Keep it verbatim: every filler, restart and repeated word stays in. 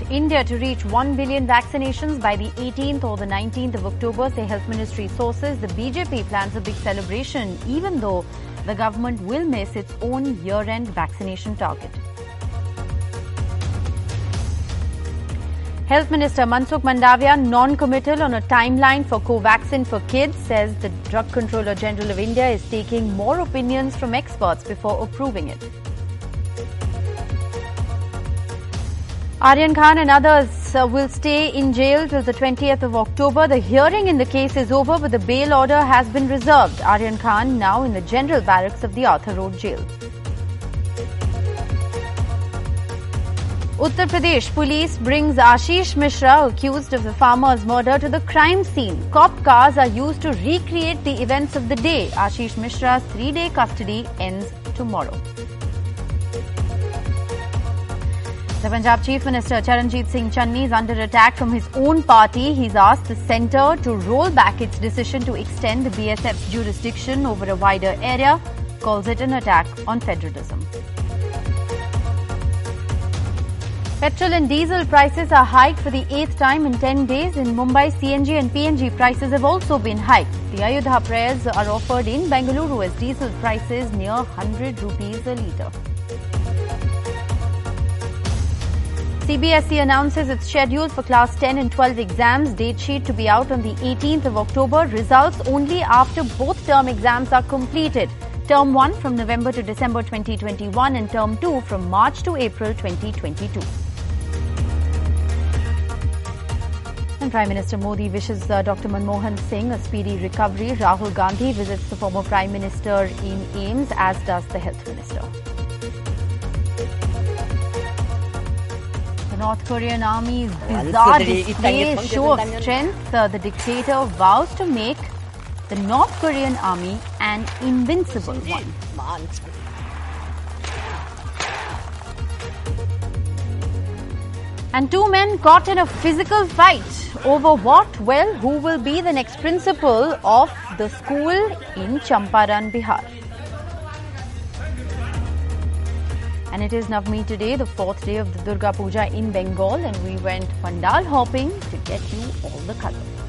India to reach one billion vaccinations by the eighteenth or the nineteenth of October, say Health Ministry sources. The B J P plans a big celebration, even though the government will miss its own year-end vaccination target. Health Minister Mansukh Mandavia non-committal on a timeline for Covaxin for kids, says the Drug Controller General of India is taking more opinions from experts before approving it. Aryan Khan and others uh, will stay in jail till the twentieth of October. The hearing in the case is over, but the bail order has been reserved. Aryan Khan now in the general barracks of the Arthur Road jail. Uttar Pradesh police brings Ashish Mishra, accused of the farmer's murder, to the crime scene. Cop cars are used to recreate the events of the day. Ashish Mishra's three-day custody ends tomorrow. The Punjab Chief Minister Charanjit Singh Channi is under attack from his own party. He's asked the centre to roll back its decision to extend the B S F's jurisdiction over a wider area, calls it an attack on federalism. Petrol and diesel prices are hiked for the eighth time in ten days. In Mumbai, C N G and P N G prices have also been hiked. The Ayodhya prayers are offered in Bengaluru as diesel prices near one hundred rupees a litre. C B S E announces its schedule for Class ten and twelve exams. Date sheet to be out on the eighteenth of October. Results only after both term exams are completed. Term one from November to December twenty twenty-one and Term two from March to April twenty twenty-two. And Prime Minister Modi wishes uh, Doctor Manmohan Singh a speedy recovery. Rahul Gandhi visits the former Prime Minister in AIIMS, as does the Health Minister. The North Korean Army's bizarre display show of strength. Uh, the dictator vows to make the North Korean Army an invincible one. And two men caught in a physical fight. Over what? Well, who will be the next principal of the school in Champaran, Bihar? And it is Navami today, the fourth day of the Durga Puja in Bengal, and we went pandal hopping to get you all the colors.